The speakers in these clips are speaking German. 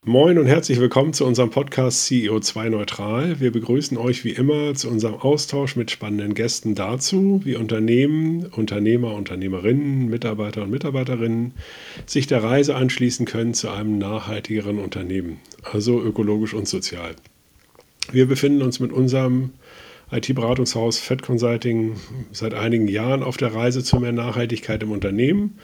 Moin und herzlich willkommen zu unserem Podcast CEO2 Neutral. Wir begrüßen euch wie immer zu unserem Austausch mit spannenden Gästen dazu, wie Unternehmen, Unternehmer, Unternehmerinnen, Mitarbeiter und Mitarbeiterinnen sich der Reise anschließen können zu einem nachhaltigeren Unternehmen, also ökologisch und sozial. Wir befinden uns mit unserem IT-Beratungshaus Fed Consulting seit einigen Jahren auf der Reise zu mehr Nachhaltigkeit im Unternehmen.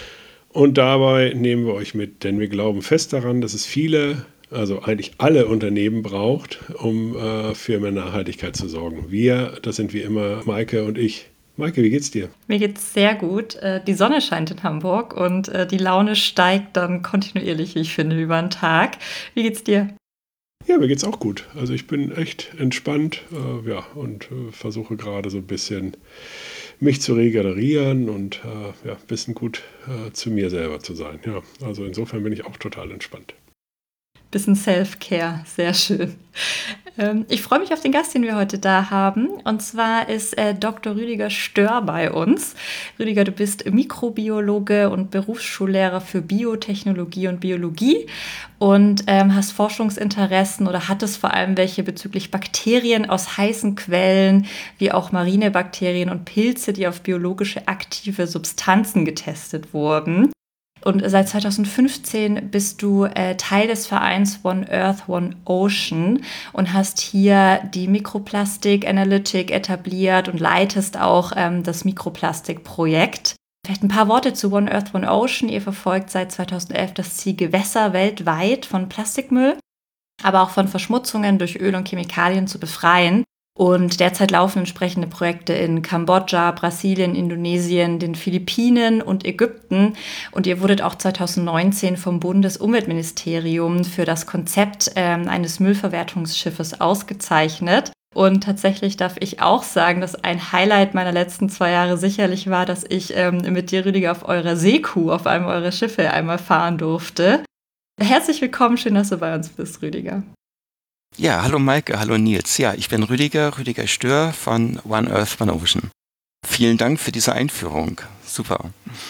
Und dabei nehmen wir euch mit, denn wir glauben fest daran, dass es viele, also eigentlich alle Unternehmen braucht, um für mehr Nachhaltigkeit zu sorgen. Wir, das sind wie immer Maike und ich. Maike, wie geht's dir? Mir geht's sehr gut. Die Sonne scheint in Hamburg und die Laune steigt dann kontinuierlich, wie ich finde, über den Tag. Wie geht's dir? Ja, mir geht's auch gut. Also ich bin echt entspannt, und versuche gerade so ein bisschen mich zu regenerieren und ein bisschen gut zu mir selber zu sein. Ja, also insofern bin ich auch total entspannt. Bisschen Self-Care, sehr schön. Ich freue mich auf den Gast, den wir heute da haben. Und zwar ist Dr. Rüdiger Stör bei uns. Rüdiger, du bist Mikrobiologe und Berufsschullehrer für Biotechnologie und Biologie und hast Forschungsinteressen oder hattest vor allem welche bezüglich Bakterien aus heißen Quellen, wie auch marine Bakterien und Pilze, die auf biologische aktive Substanzen getestet wurden. Und seit 2015 bist du Teil des Vereins One Earth, One Ocean und hast hier die Mikroplastik Analytic etabliert und leitest auch das Mikroplastikprojekt. Vielleicht ein paar Worte zu One Earth, One Ocean. Ihr verfolgt seit 2011 das Ziel, Gewässer weltweit von Plastikmüll, aber auch von Verschmutzungen durch Öl und Chemikalien zu befreien. Und derzeit laufen entsprechende Projekte in Kambodscha, Brasilien, Indonesien, den Philippinen und Ägypten. Und ihr wurdet auch 2019 vom Bundesumweltministerium für das Konzept eines Müllverwertungsschiffes ausgezeichnet. Und tatsächlich darf ich auch sagen, dass ein Highlight meiner letzten 2 Jahre sicherlich war, dass ich mit dir, Rüdiger, auf eurer Seekuh, auf einem eurer Schiffe einmal fahren durfte. Herzlich willkommen, schön, dass du bei uns bist, Rüdiger. Ja, hallo Maike, hallo Nils. Ja, ich bin Rüdiger Stör von One Earth, One Ocean. Vielen Dank für diese Einführung. Super.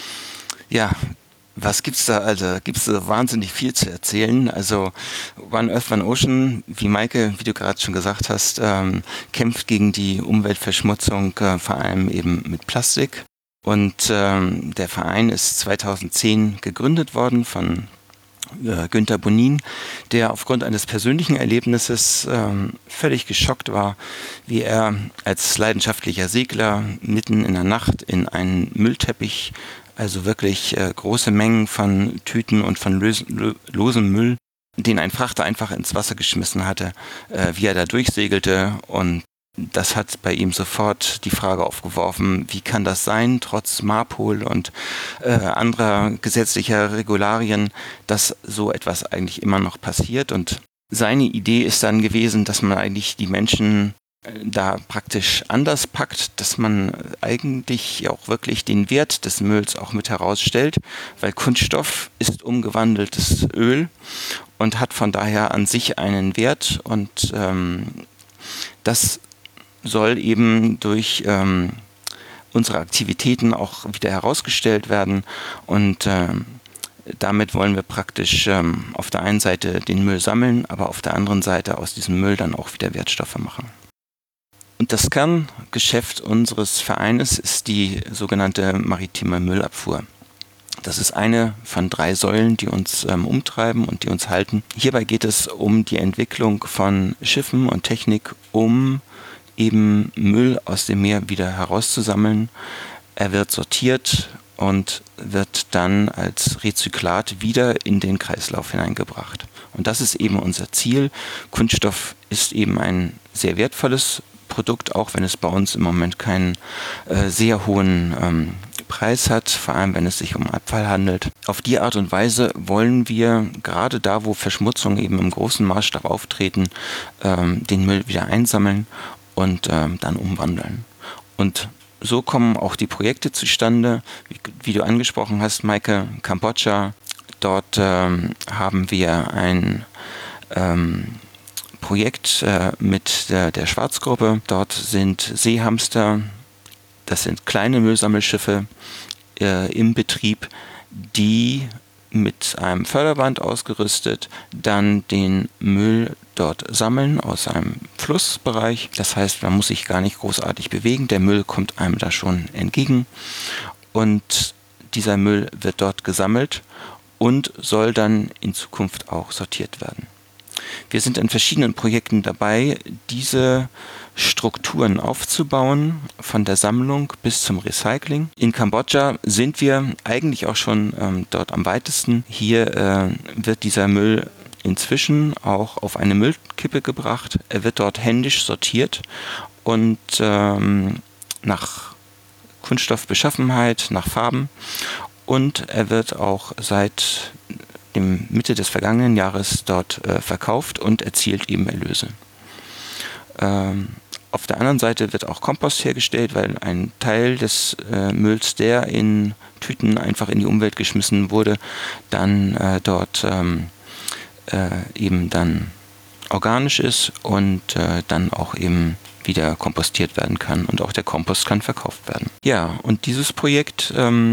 Ja, was gibt's da? Also gibt's da wahnsinnig viel zu erzählen. Also One Earth, One Ocean, wie Maike, wie du gerade schon gesagt hast, kämpft gegen die Umweltverschmutzung, vor allem eben mit Plastik. Und der Verein ist 2010 gegründet worden von Günter Bonin, der aufgrund eines persönlichen Erlebnisses völlig geschockt war, wie er als leidenschaftlicher Segler mitten in der Nacht in einen Müllteppich, also wirklich große Mengen von Tüten und von losem Müll, den ein Frachter einfach ins Wasser geschmissen hatte, wie er da durchsegelte. Und das hat bei ihm sofort die Frage aufgeworfen, wie kann das sein, trotz MARPOL und anderer gesetzlicher Regularien, dass so etwas eigentlich immer noch passiert. Und seine Idee ist dann gewesen, dass man eigentlich die Menschen da praktisch anders packt, dass man eigentlich auch wirklich den Wert des Mülls auch mit herausstellt, weil Kunststoff ist umgewandeltes Öl und hat von daher an sich einen Wert und das soll eben durch unsere Aktivitäten auch wieder herausgestellt werden und damit wollen wir praktisch auf der einen Seite den Müll sammeln, aber auf der anderen Seite aus diesem Müll dann auch wieder Wertstoffe machen. Und das Kerngeschäft unseres Vereines ist die sogenannte maritime Müllabfuhr. Das ist eine von 3 Säulen, die uns umtreiben und die uns halten. Hierbei geht es um die Entwicklung von Schiffen und Technik, um eben Müll aus dem Meer wieder herauszusammeln. Er wird sortiert und wird dann als Rezyklat wieder in den Kreislauf hineingebracht. Und das ist eben unser Ziel. Kunststoff ist eben ein sehr wertvolles Produkt, auch wenn es bei uns im Moment keinen sehr hohen Preis hat, vor allem wenn es sich um Abfall handelt. Auf die Art und Weise wollen wir, gerade da, wo Verschmutzungen eben im großen Maßstab auftreten, den Müll wieder einsammeln und dann umwandeln. Und so kommen auch die Projekte zustande, wie du angesprochen hast, Maike, Kambodscha. Dort haben wir ein Projekt mit der Schwarzgruppe. Dort sind Seehamster, das sind kleine Müllsammelschiffe im Betrieb, die mit einem Förderband ausgerüstet, dann den Müll dort sammeln aus einem Flussbereich. Das heißt, man muss sich gar nicht großartig bewegen. Der Müll kommt einem da schon entgegen und dieser Müll wird dort gesammelt und soll dann in Zukunft auch sortiert werden. Wir sind in verschiedenen Projekten dabei, diese Strukturen aufzubauen, von der Sammlung bis zum Recycling. In Kambodscha sind wir eigentlich auch schon dort am weitesten. Hier wird dieser Müll inzwischen auch auf eine Müllkippe gebracht. Er wird dort händisch sortiert und nach Kunststoffbeschaffenheit, nach Farben, und er wird auch seit dem Mitte des vergangenen Jahres dort verkauft und erzielt eben Erlöse. Auf der anderen Seite wird auch Kompost hergestellt, weil ein Teil des Mülls, der in Tüten einfach in die Umwelt geschmissen wurde, dann dort eben dann organisch ist und dann auch eben wieder kompostiert werden kann, und auch der Kompost kann verkauft werden. Ja, und dieses Projekt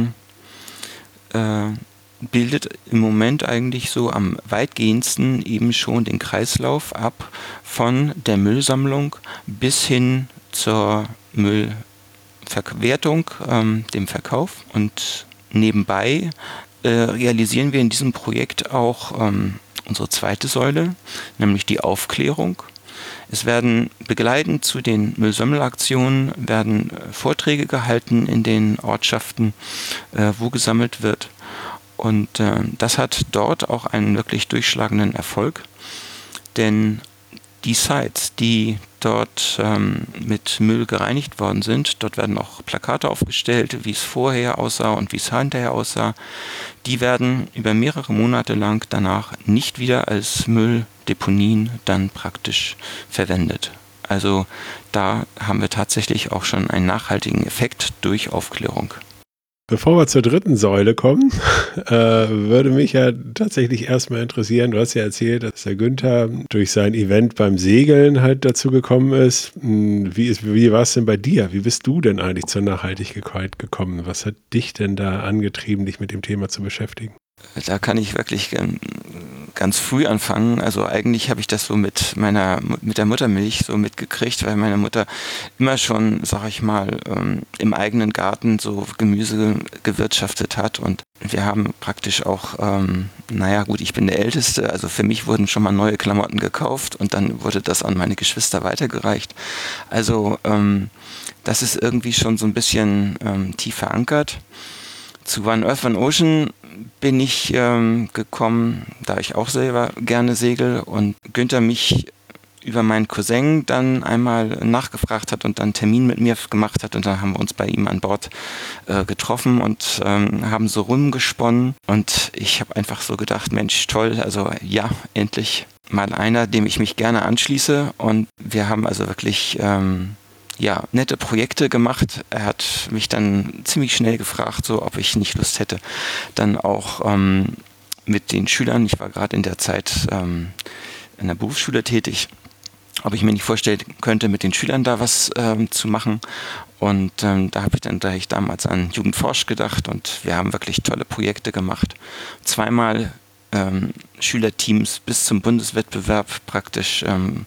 bildet im Moment eigentlich so am weitgehendsten eben schon den Kreislauf ab von der Müllsammlung bis hin zur Müllverwertung, dem Verkauf. Und nebenbei realisieren wir in diesem Projekt auch unsere zweite Säule, nämlich die Aufklärung. Es werden begleitend zu den Müllsammelaktionen werden Vorträge gehalten in den Ortschaften, wo gesammelt wird. Und das hat dort auch einen wirklich durchschlagenden Erfolg, denn die Sites, die dort mit Müll gereinigt worden sind, dort werden auch Plakate aufgestellt, wie es vorher aussah und wie es hinterher aussah. Die werden über mehrere Monate lang danach nicht wieder als Mülldeponien dann praktisch verwendet. Also da haben wir tatsächlich auch schon einen nachhaltigen Effekt durch Aufklärung. Bevor wir zur dritten Säule kommen, würde mich ja tatsächlich erstmal interessieren, du hast ja erzählt, dass der Günther durch sein Event beim Segeln halt dazu gekommen ist. Wie war es denn bei dir? Wie bist du denn eigentlich zur Nachhaltigkeit gekommen? Was hat dich denn da angetrieben, dich mit dem Thema zu beschäftigen? Da kann ich wirklich ganz früh anfangen. Also eigentlich habe ich das so mit der Muttermilch so mitgekriegt, weil meine Mutter immer schon, sag ich mal, im eigenen Garten so Gemüse gewirtschaftet hat, und wir haben praktisch auch, ich bin der Älteste, also für mich wurden schon mal neue Klamotten gekauft und dann wurde das an meine Geschwister weitergereicht. Also das ist irgendwie schon so ein bisschen tief verankert. Zu One Earth, One Ocean bin ich gekommen, da ich auch selber gerne segel und Günther mich über meinen Cousin dann einmal nachgefragt hat und dann einen Termin mit mir gemacht hat, und dann haben wir uns bei ihm an Bord getroffen und haben so rumgesponnen, und ich habe einfach so gedacht, Mensch, toll, also ja, endlich mal einer, dem ich mich gerne anschließe, und wir haben also wirklich nette Projekte gemacht. Er hat mich dann ziemlich schnell gefragt, so ob ich nicht Lust hätte, dann auch mit den Schülern, ich war gerade in der Zeit in der Berufsschule tätig, ob ich mir nicht vorstellen könnte, mit den Schülern da was zu machen. Und da habe ich dann gleich damals an Jugendforsch gedacht, und wir haben wirklich tolle Projekte gemacht. Zweimal Schülerteams bis zum Bundeswettbewerb praktisch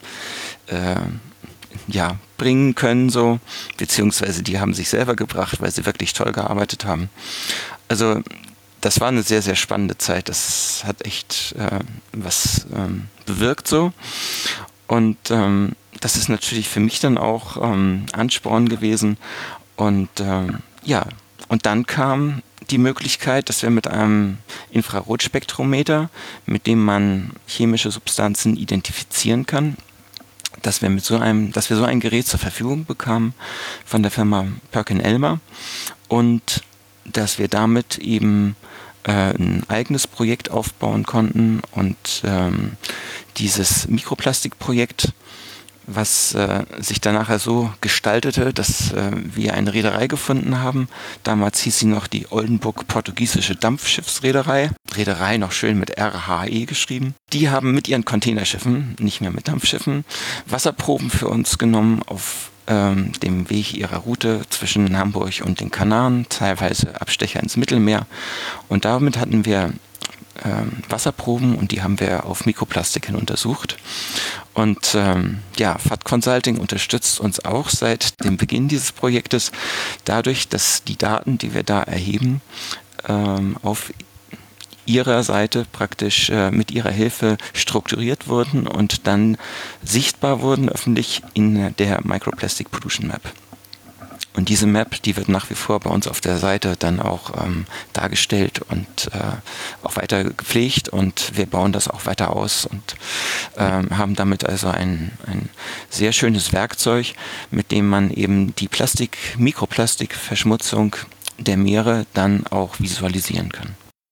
bringen können, so, beziehungsweise die haben sich selber gebracht, weil sie wirklich toll gearbeitet haben. Also das war eine sehr, sehr spannende Zeit. Das hat echt was bewirkt so. Und das ist natürlich für mich dann auch Ansporn gewesen. Und und dann kam die Möglichkeit, dass wir mit einem Infrarotspektrometer, mit dem man chemische Substanzen identifizieren kann, dass wir so ein Gerät zur Verfügung bekamen von der Firma Perkin-Elmer, und dass wir damit eben ein eigenes Projekt aufbauen konnten, und dieses Mikroplastikprojekt, was sich dann nachher so gestaltete, dass wir eine Reederei gefunden haben. Damals hieß sie noch die Oldenburg-Portugiesische Dampfschiffsreederei. Reederei noch schön mit RHE geschrieben. Die haben mit ihren Containerschiffen, nicht mehr mit Dampfschiffen, Wasserproben für uns genommen auf dem Weg ihrer Route zwischen Hamburg und den Kanaren, teilweise Abstecher ins Mittelmeer. Und damit hatten wir Wasserproben und die haben wir auf Mikroplastik hin untersucht. Und FAT Consulting unterstützt uns auch seit dem Beginn dieses Projektes dadurch, dass die Daten, die wir da erheben, auf ihrer Seite praktisch mit ihrer Hilfe strukturiert wurden und dann sichtbar wurden öffentlich in der Microplastic Pollution Map. Und diese Map, die wird nach wie vor bei uns auf der Seite dann auch dargestellt und auch weiter gepflegt und wir bauen das auch weiter aus und haben damit also ein sehr schönes Werkzeug, mit dem man eben die Mikroplastikverschmutzung der Meere dann auch visualisieren kann.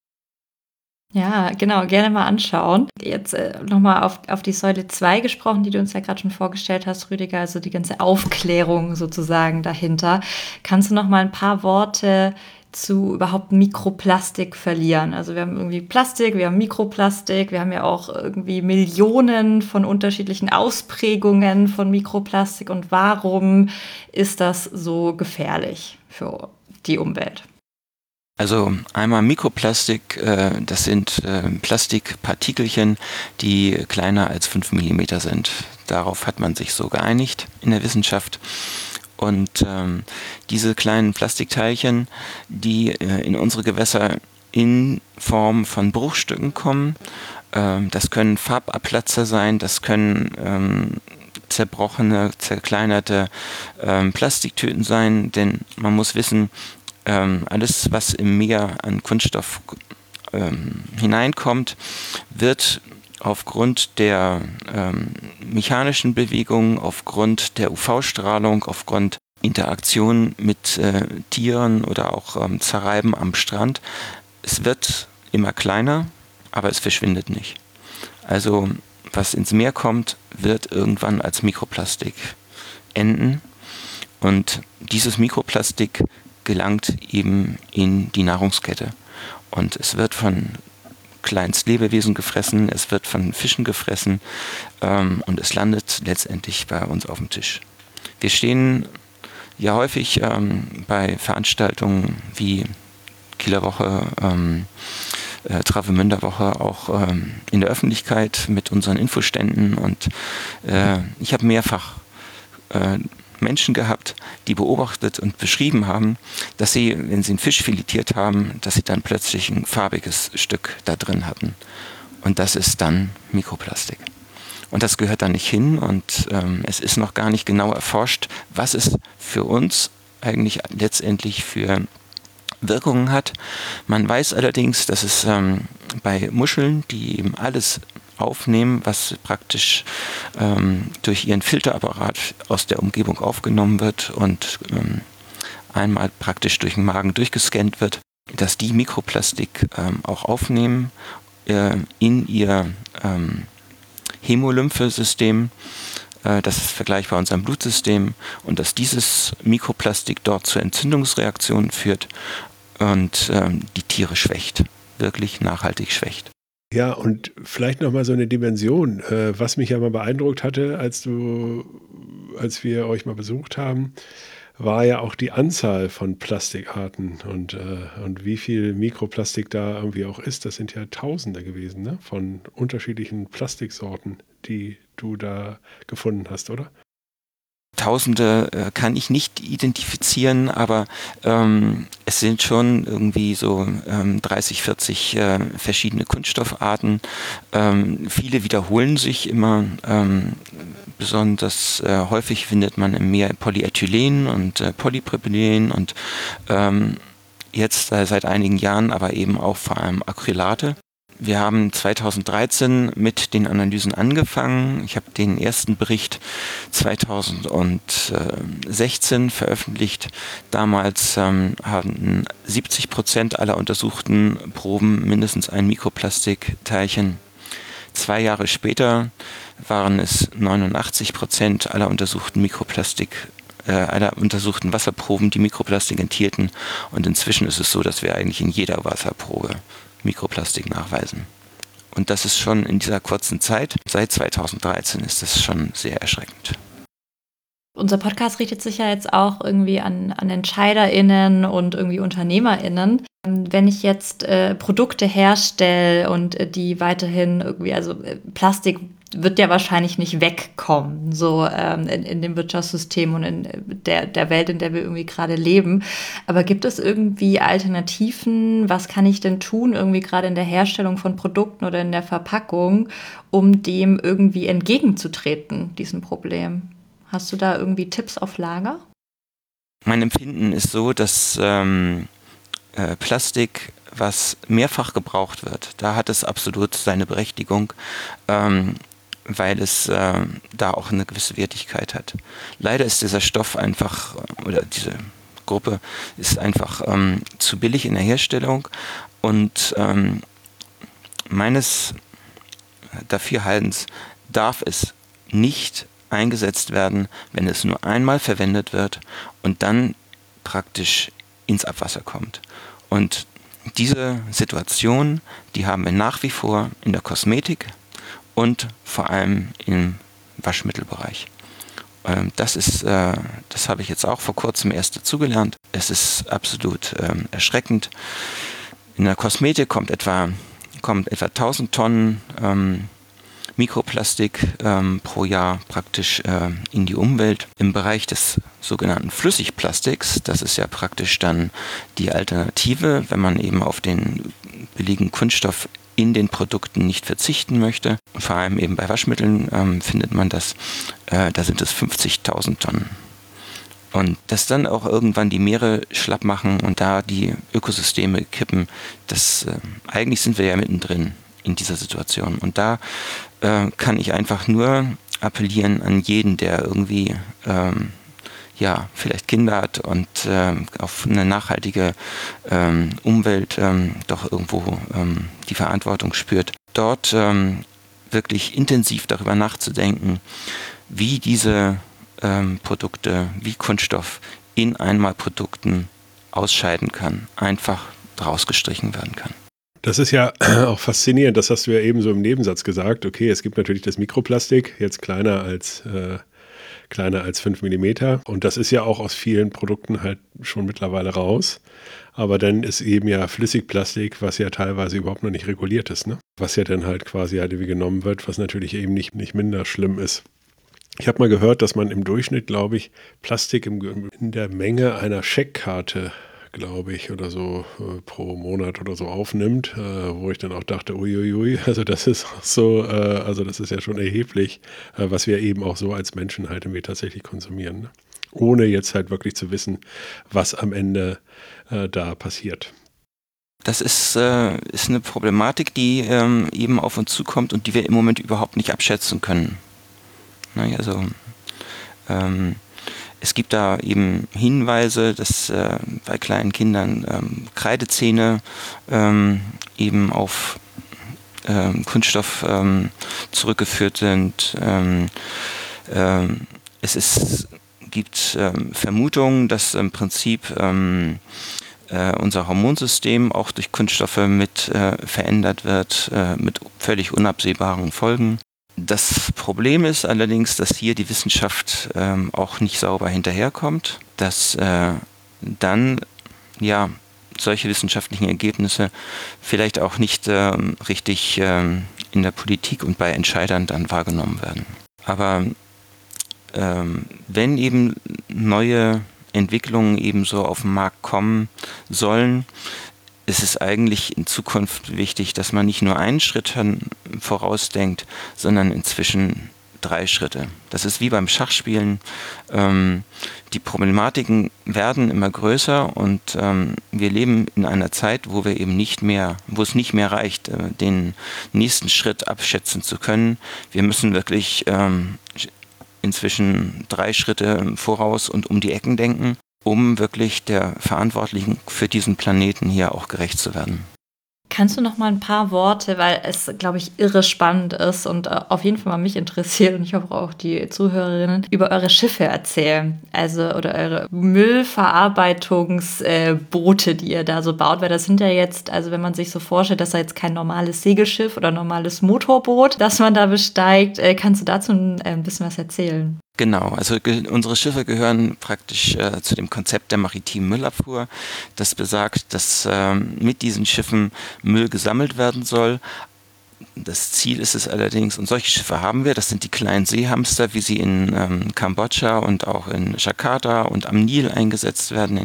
Ja, genau, gerne mal anschauen. Jetzt nochmal auf die Säule 2 gesprochen, die du uns ja gerade schon vorgestellt hast, Rüdiger, also die ganze Aufklärung sozusagen dahinter. Kannst du noch mal ein paar Worte zu überhaupt Mikroplastik verlieren? Also wir haben irgendwie Plastik, wir haben Mikroplastik, wir haben ja auch irgendwie Millionen von unterschiedlichen Ausprägungen von Mikroplastik. Und warum ist das so gefährlich für die Umwelt? Also einmal Mikroplastik, das sind Plastikpartikelchen, die kleiner als 5 mm sind. Darauf hat man sich so geeinigt in der Wissenschaft. Und diese kleinen Plastikteilchen, die in unsere Gewässer in Form von Bruchstücken kommen, das können Farbabplatzer sein, das können zerbrochene, zerkleinerte Plastiktüten sein, denn man muss wissen, alles, was im Meer an Kunststoff hineinkommt, wird aufgrund der mechanischen Bewegung, aufgrund der UV-Strahlung, aufgrund Interaktion mit Tieren oder auch Zerreiben am Strand, es wird immer kleiner, aber es verschwindet nicht. Also was ins Meer kommt, wird irgendwann als Mikroplastik enden und dieses Mikroplastik gelangt eben in die Nahrungskette. Und es wird von Kleinstlebewesen gefressen, es wird von Fischen gefressen und es landet letztendlich bei uns auf dem Tisch. Wir stehen ja häufig bei Veranstaltungen wie Kieler Woche, Travemünder Woche auch in der Öffentlichkeit mit unseren Infoständen und ich habe mehrfach Menschen gehabt, die beobachtet und beschrieben haben, dass sie, wenn sie einen Fisch filetiert haben, dass sie dann plötzlich ein farbiges Stück da drin hatten. Und das ist dann Mikroplastik. Und das gehört da nicht hin und es ist noch gar nicht genau erforscht, was es für uns eigentlich letztendlich für Wirkungen hat. Man weiß allerdings, dass es bei Muscheln, die eben alles aufnehmen, was praktisch durch ihren Filterapparat aus der Umgebung aufgenommen wird und einmal praktisch durch den Magen durchgescannt wird, dass die Mikroplastik auch aufnehmen in ihr Hämolymphesystem. Das ist vergleichbar unserem Blutsystem und dass dieses Mikroplastik dort zu Entzündungsreaktionen führt und die Tiere schwächt, wirklich nachhaltig schwächt. Ja, und vielleicht nochmal so eine Dimension, was mich ja mal beeindruckt hatte, als wir euch mal besucht haben, war ja auch die Anzahl von Plastikarten und wie viel Mikroplastik da irgendwie auch ist. Das sind ja Tausende gewesen, ne? Von unterschiedlichen Plastiksorten, die du da gefunden hast, oder? Tausende kann ich nicht identifizieren, aber es sind schon irgendwie so 30, 40 verschiedene Kunststoffarten. Viele wiederholen sich immer. Besonders häufig findet man im Meer Polyethylen und Polypropylen und jetzt seit einigen Jahren aber eben auch vor allem Acrylate. Wir haben 2013 mit den Analysen angefangen. Ich habe den ersten Bericht 2016 veröffentlicht. Damals hatten 70% aller untersuchten Proben mindestens ein Mikroplastikteilchen. 2 Jahre später waren es 89% aller untersuchten aller untersuchten Wasserproben, die Mikroplastik enthielten. Und inzwischen ist es so, dass wir eigentlich in jeder Wasserprobe Mikroplastik nachweisen. Und das ist schon in dieser kurzen Zeit, seit 2013 ist das schon sehr erschreckend. Unser Podcast richtet sich ja jetzt auch irgendwie an EntscheiderInnen und irgendwie UnternehmerInnen. Wenn ich jetzt Produkte herstelle und die weiterhin irgendwie, also Plastik wird ja wahrscheinlich nicht wegkommen, so in dem Wirtschaftssystem und in der Welt, in der wir irgendwie gerade leben. Aber gibt es irgendwie Alternativen? Was kann ich denn tun, irgendwie gerade in der Herstellung von Produkten oder in der Verpackung, um dem irgendwie entgegenzutreten, diesem Problem? Hast du da irgendwie Tipps auf Lager? Mein Empfinden ist so, dass Plastik, was mehrfach gebraucht wird, da hat es absolut seine Berechtigung, weil es da auch eine gewisse Wertigkeit hat. Leider ist dieser Stoff einfach, oder diese Gruppe ist einfach zu billig in der Herstellung und meines Dafürhaltens darf es nicht eingesetzt werden, wenn es nur einmal verwendet wird und dann praktisch ins Abwasser kommt. Und diese Situation, die haben wir nach wie vor in der Kosmetik und vor allem im Waschmittelbereich. Das habe ich jetzt auch vor kurzem erst dazugelernt. Es ist absolut erschreckend. In der Kosmetik kommt etwa 1000 Tonnen Mikroplastik pro Jahr praktisch in die Umwelt. Im Bereich des sogenannten Flüssigplastiks, das ist ja praktisch dann die Alternative, wenn man eben auf den billigen Kunststoff in den Produkten nicht verzichten möchte. Vor allem eben bei Waschmitteln findet man das, da sind es 50.000 Tonnen. Und dass dann auch irgendwann die Meere schlapp machen und da die Ökosysteme kippen, eigentlich sind wir ja mittendrin in dieser Situation. Und da kann ich einfach nur appellieren an jeden, der irgendwie vielleicht Kinder hat und auf eine nachhaltige Umwelt doch irgendwo die Verantwortung spürt, dort wirklich intensiv darüber nachzudenken, wie diese Produkte, wie Kunststoff in Einmalprodukten ausscheiden kann, einfach draus gestrichen werden kann. Das ist ja auch faszinierend, das hast du ja eben so im Nebensatz gesagt. Okay, es gibt natürlich das Mikroplastik, jetzt kleiner als 5 Millimeter. Und das ist ja auch aus vielen Produkten halt schon mittlerweile raus. Aber dann ist eben ja Flüssigplastik, was ja teilweise überhaupt noch nicht reguliert ist, ne? Was ja dann halt quasi halt wie genommen wird, was natürlich eben nicht minder schlimm ist. Ich habe mal gehört, dass man im Durchschnitt, glaube ich, Plastik in der Menge einer Scheckkarte, glaube ich, oder so pro Monat oder so aufnimmt, wo ich dann auch dachte, uiuiui, also das ist auch so, also das ist ja schon erheblich, was wir eben auch so als Menschen halt irgendwie tatsächlich konsumieren, ne? Ohne jetzt halt wirklich zu wissen, was am Ende da passiert. Das ist eine Problematik, die eben auf uns zukommt und die wir im Moment überhaupt nicht abschätzen können. Also es gibt da eben Hinweise, dass bei kleinen Kindern Kreidezähne eben auf Kunststoff zurückgeführt sind. Gibt Vermutungen, dass im Prinzip unser Hormonsystem auch durch Kunststoffe mit verändert wird, mit völlig unabsehbaren Folgen. Das Problem ist allerdings, dass hier die Wissenschaft auch nicht sauber hinterherkommt, dass dann solche wissenschaftlichen Ergebnisse vielleicht auch nicht richtig in der Politik und bei Entscheidern dann wahrgenommen werden. Aber wenn eben neue Entwicklungen eben so auf den Markt kommen sollen, ist es eigentlich in Zukunft wichtig, dass man nicht nur einen Schritt vorausdenkt, sondern inzwischen 3 Schritte. Das ist wie beim Schachspielen. Die Problematiken werden immer größer und wir leben in einer Zeit, wo es nicht mehr reicht, den nächsten Schritt abschätzen zu können. Wir müssen wirklich inzwischen 3 Schritte voraus und um die Ecken denken, um wirklich der Verantwortlichen für diesen Planeten hier auch gerecht zu werden. Kannst du noch mal ein paar Worte, weil es, glaube ich, irre spannend ist und auf jeden Fall mal mich interessiert und ich hoffe auch die Zuhörerinnen, über eure Schiffe erzählen, also oder eure Müllverarbeitungsboote, die ihr da so baut, weil das sind ja jetzt, also wenn man sich so vorstellt, das ist ja jetzt kein normales Segelschiff oder normales Motorboot, das man da besteigt. Kannst du dazu ein bisschen was erzählen? Genau, also unsere Schiffe gehören praktisch zu dem Konzept der maritimen Müllabfuhr. Das besagt, dass mit diesen Schiffen Müll gesammelt werden soll. Das Ziel ist es allerdings, und solche Schiffe haben wir, das sind die kleinen Seehamster, wie sie in Kambodscha und auch in Jakarta und am Nil eingesetzt werden,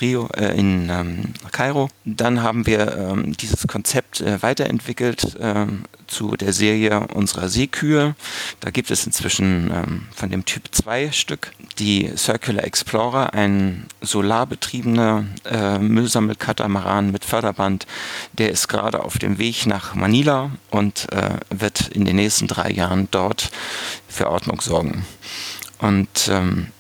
in Kairo. Dann haben wir dieses Konzept weiterentwickelt zu der Serie unserer Seekühe. Da gibt es inzwischen von dem Typ 2 Stück die Circular Explorer, ein solarbetriebener Müllsammelkatamaran mit Förderband. Der ist gerade auf dem Weg nach Manila und wird in den nächsten 3 Jahren dort für Ordnung sorgen. Und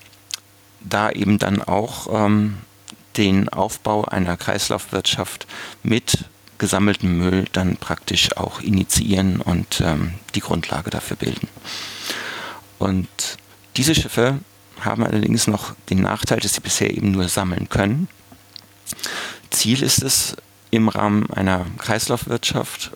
da eben dann auch den Aufbau einer Kreislaufwirtschaft mit gesammeltem Müll dann praktisch auch initiieren und die Grundlage dafür bilden. Und diese Schiffe haben allerdings noch den Nachteil, dass sie bisher eben nur sammeln können. Ziel ist es, im Rahmen einer Kreislaufwirtschaft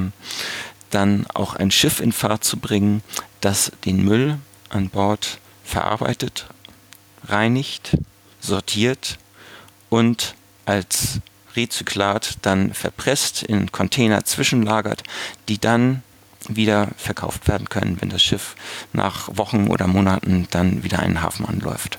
dann auch ein Schiff in Fahrt zu bringen, das den Müll an Bord verarbeitet, reinigt, sortiert und als Rezyklat dann verpresst, in Container zwischenlagert, die dann wieder verkauft werden können, wenn das Schiff nach Wochen oder Monaten dann wieder einen Hafen anläuft.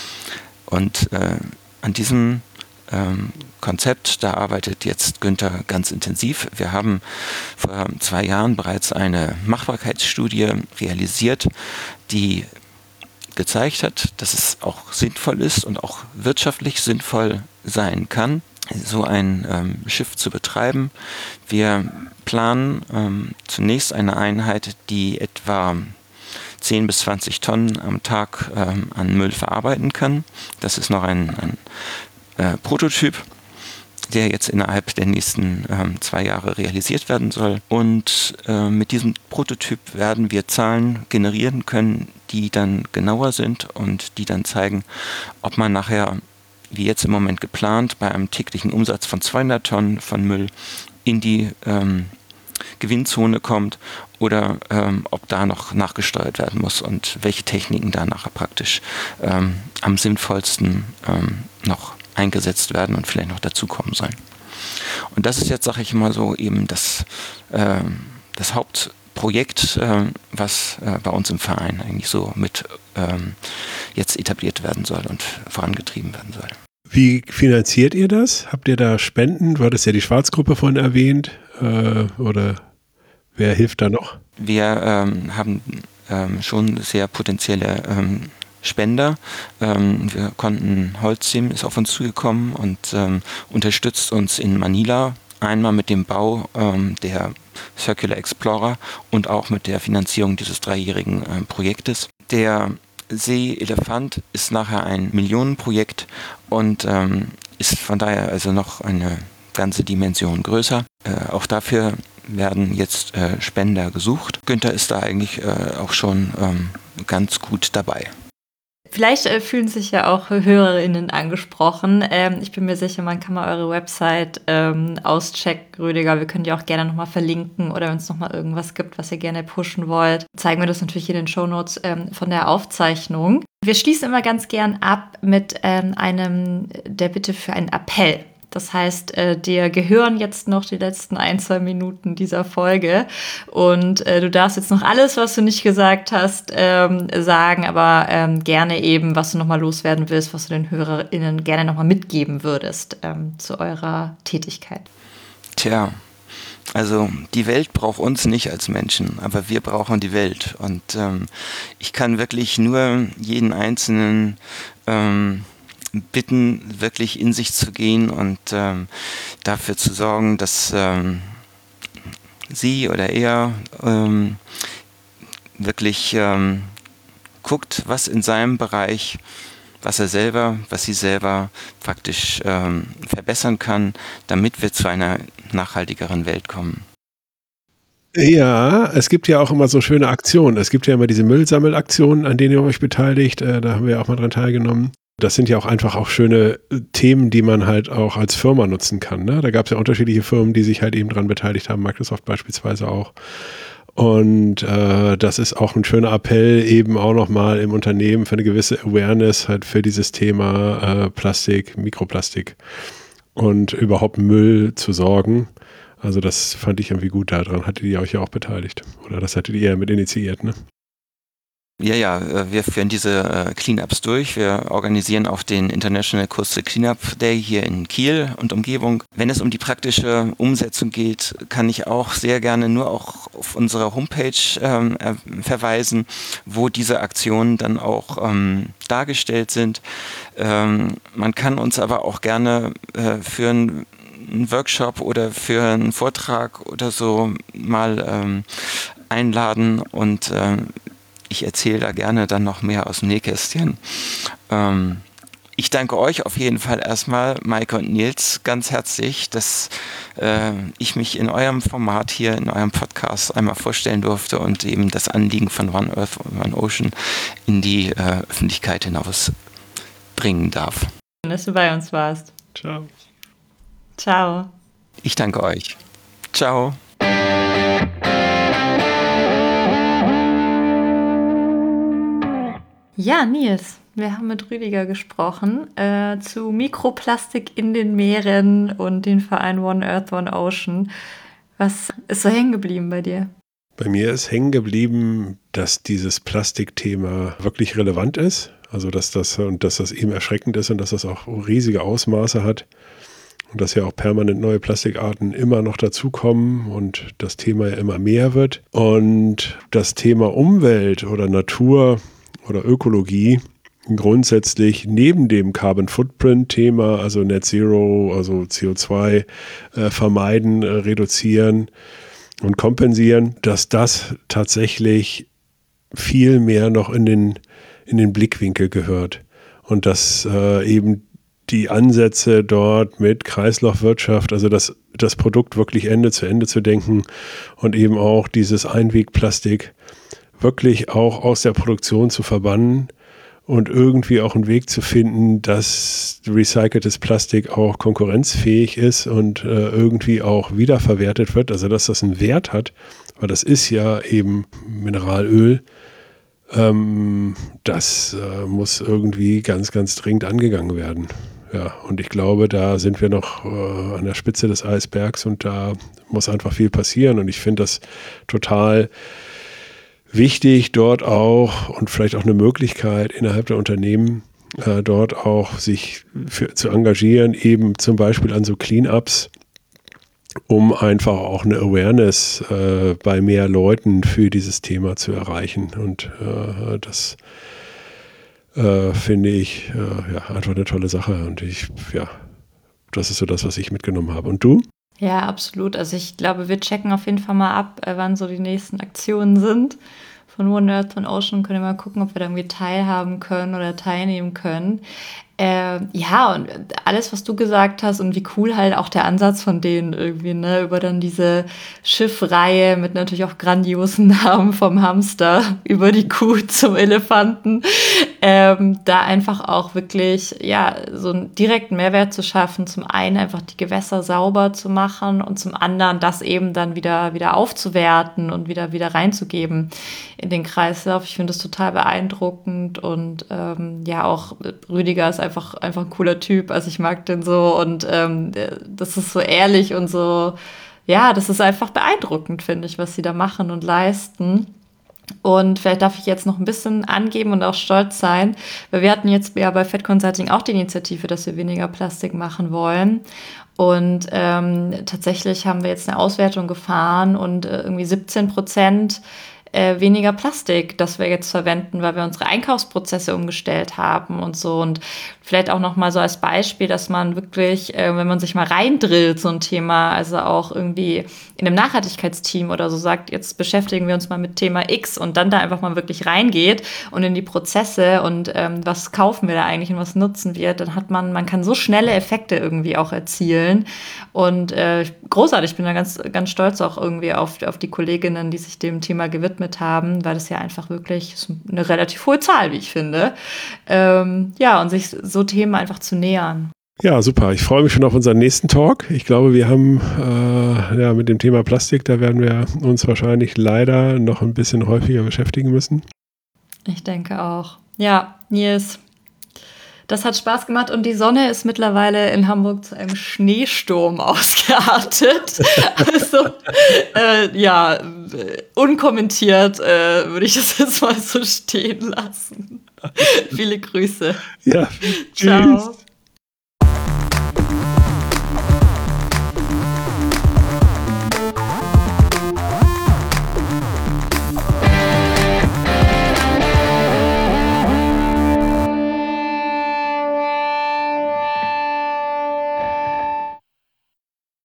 Und an diesem Konzept, da arbeitet jetzt Günther ganz intensiv. Wir haben vor 2 Jahren bereits eine Machbarkeitsstudie realisiert, die gezeigt hat, dass es auch sinnvoll ist und auch wirtschaftlich sinnvoll sein kann, so ein Schiff zu betreiben. Wir planen zunächst eine Einheit, die etwa 10 bis 20 Tonnen am Tag an Müll verarbeiten kann. Das ist noch ein Prototyp, der jetzt innerhalb der nächsten 2 Jahre realisiert werden soll. Und mit diesem Prototyp werden wir Zahlen generieren können, die dann genauer sind und die dann zeigen, ob man nachher, wie jetzt im Moment geplant, bei einem täglichen Umsatz von 200 Tonnen von Müll in die Gewinnzone kommt oder ob da noch nachgesteuert werden muss und welche Techniken da nachher praktisch am sinnvollsten noch eingesetzt werden und vielleicht noch dazukommen sollen. Und das ist jetzt, sage ich mal so, eben das Hauptprojekt, was bei uns im Verein eigentlich so mit jetzt etabliert werden soll und vorangetrieben werden soll. Wie finanziert ihr das? Habt ihr da Spenden? Du hattest ja die Schwarzgruppe vorhin erwähnt. Oder wer hilft da noch? Wir haben schon sehr potenzielle Spender. Wir konnten, Holcim ist auf uns zugekommen und unterstützt uns in Manila, einmal mit dem Bau der Circular Explorer und auch mit der Finanzierung dieses 3-jährigen Projektes. Der Seeelefant ist nachher ein Millionenprojekt und ist von daher also noch eine ganze Dimension größer. Auch dafür werden jetzt Spender gesucht. Günther ist da eigentlich auch schon ganz gut dabei. Vielleicht fühlen sich ja auch HörerInnen angesprochen. Ich bin mir sicher, man kann mal eure Website auschecken, Rüdiger. Wir können die auch gerne nochmal verlinken oder wenn es nochmal irgendwas gibt, was ihr gerne pushen wollt. Zeigen wir das natürlich in den Shownotes von der Aufzeichnung. Wir schließen immer ganz gern ab mit der Bitte für einen Appell. Das heißt, dir gehören jetzt noch die letzten 1-2 Minuten dieser Folge und du darfst jetzt noch alles, was du nicht gesagt hast, sagen, aber gerne eben, was du nochmal loswerden willst, was du den HörerInnen gerne nochmal mitgeben würdest zu eurer Tätigkeit. Tja, also die Welt braucht uns nicht als Menschen, aber wir brauchen die Welt und ich kann wirklich nur jeden Einzelnen bitten, wirklich in sich zu gehen und dafür zu sorgen, dass sie oder er wirklich guckt, was in seinem Bereich, was sie selber praktisch verbessern kann, damit wir zu einer nachhaltigeren Welt kommen. Ja, es gibt ja auch immer so schöne Aktionen. Es gibt ja immer diese Müllsammelaktionen, an denen ihr euch beteiligt. Da haben wir auch mal dran teilgenommen. Das sind ja auch einfach auch schöne Themen, die man halt auch als Firma nutzen kann. Ne? Da gab es ja unterschiedliche Firmen, die sich halt eben dran beteiligt haben, Microsoft beispielsweise auch. Und das ist auch ein schöner Appell eben auch nochmal im Unternehmen für eine gewisse Awareness halt für dieses Thema Plastik, Mikroplastik und überhaupt Müll zu sorgen. Also das fand ich irgendwie gut daran. Hattet ihr euch ja auch beteiligt? Oder das hattet ihr ja mit initiiert, ne? Ja, wir führen diese Cleanups durch. Wir organisieren auch den International Coastal Cleanup Day hier in Kiel und Umgebung. Wenn es um die praktische Umsetzung geht, kann ich auch sehr gerne nur auch auf unsere Homepage verweisen, wo diese Aktionen dann auch dargestellt sind. Man kann uns aber auch gerne für einen Workshop oder für einen Vortrag oder so mal einladen und ich erzähle da gerne dann noch mehr aus dem Nähkästchen. Ich danke euch auf jeden Fall erstmal, Maike und Nils, ganz herzlich, dass ich mich in eurem Format hier, in eurem Podcast einmal vorstellen durfte und eben das Anliegen von One Earth, One Ocean in die Öffentlichkeit hinaus bringen darf. Schön, dass du bei uns warst. Ciao. Ciao. Ich danke euch. Ciao. Ja, Nils, wir haben mit Rüdiger gesprochen zu Mikroplastik in den Meeren und den Verein One Earth, One Ocean. Was ist so hängen geblieben bei dir? Bei mir ist hängen geblieben, dass dieses Plastikthema wirklich relevant ist. Also dass das eben erschreckend ist und dass das auch riesige Ausmaße hat. Und dass ja auch permanent neue Plastikarten immer noch dazukommen und das Thema ja immer mehr wird. Und das Thema Umwelt oder Natur oder Ökologie grundsätzlich neben dem Carbon Footprint Thema, also Net Zero, also CO2 vermeiden, reduzieren und kompensieren, dass das tatsächlich viel mehr noch in den Blickwinkel gehört. Und dass eben die Ansätze dort mit Kreislaufwirtschaft, also das Produkt wirklich Ende zu denken und eben auch dieses Einwegplastik wirklich auch aus der Produktion zu verbannen und irgendwie auch einen Weg zu finden, dass recyceltes Plastik auch konkurrenzfähig ist und irgendwie auch wiederverwertet wird, also dass das einen Wert hat, weil das ist ja eben Mineralöl. Das muss irgendwie ganz, ganz dringend angegangen werden. Ja, und ich glaube, da sind wir noch an der Spitze des Eisbergs und da muss einfach viel passieren. Und ich finde das total wichtig, dort auch und vielleicht auch eine Möglichkeit innerhalb der Unternehmen, dort auch sich zu engagieren, eben zum Beispiel an so Cleanups, um einfach auch eine Awareness bei mehr Leuten für dieses Thema zu erreichen. Und das finde ich einfach eine tolle Sache. Und das ist so das, was ich mitgenommen habe. Und du? Ja, absolut. Also ich glaube, wir checken auf jeden Fall mal ab, wann so die nächsten Aktionen sind. Von One Earth, One Ocean können wir mal gucken, ob wir da irgendwie teilhaben können oder teilnehmen können. Ja, und alles, was du gesagt hast und wie cool halt auch der Ansatz von denen irgendwie, ne, über dann diese Schiffreihe mit natürlich auch grandiosen Namen vom Hamster über die Kuh zum Elefanten, da einfach auch wirklich, ja, so einen direkten Mehrwert zu schaffen. Zum einen einfach die Gewässer sauber zu machen und zum anderen das eben dann wieder aufzuwerten und wieder reinzugeben in den Kreislauf. Ich finde das total beeindruckend und ja, auch Rüdiger ist einfach ein cooler Typ. Also ich mag den so und das ist so ehrlich und so, ja, das ist einfach beeindruckend, finde ich, was sie da machen und leisten. Und vielleicht darf ich jetzt noch ein bisschen angeben und auch stolz sein, weil wir hatten jetzt ja bei Fed Consulting auch die Initiative, dass wir weniger Plastik machen wollen. Und tatsächlich haben wir jetzt eine Auswertung gefahren und irgendwie 17% weniger Plastik, das wir jetzt verwenden, weil wir unsere Einkaufsprozesse umgestellt haben und so. Und vielleicht auch noch mal so als Beispiel, dass man wirklich, wenn man sich mal reindrillt, so ein Thema, also auch irgendwie in einem Nachhaltigkeitsteam oder so sagt, jetzt beschäftigen wir uns mal mit Thema X und dann da einfach mal wirklich reingeht und in die Prozesse und was kaufen wir da eigentlich und was nutzen wir, dann hat man kann so schnelle Effekte irgendwie auch erzielen. Und großartig, ich bin da ganz, ganz stolz auch irgendwie auf die Kolleginnen, die sich dem Thema gewidmet haben, weil das ja einfach wirklich eine relativ hohe Zahl, wie ich finde. Ja, und sich so Themen einfach zu nähern. Ja, super. Ich freue mich schon auf unseren nächsten Talk. Ich glaube, wir haben mit dem Thema Plastik, da werden wir uns wahrscheinlich leider noch ein bisschen häufiger beschäftigen müssen. Ich denke auch. Ja, Nils, das hat Spaß gemacht und die Sonne ist mittlerweile in Hamburg zu einem Schneesturm ausgeartet. Also, unkommentiert würde ich das jetzt mal so stehen lassen. Viele Grüße. Ja, tschüss. Ciao.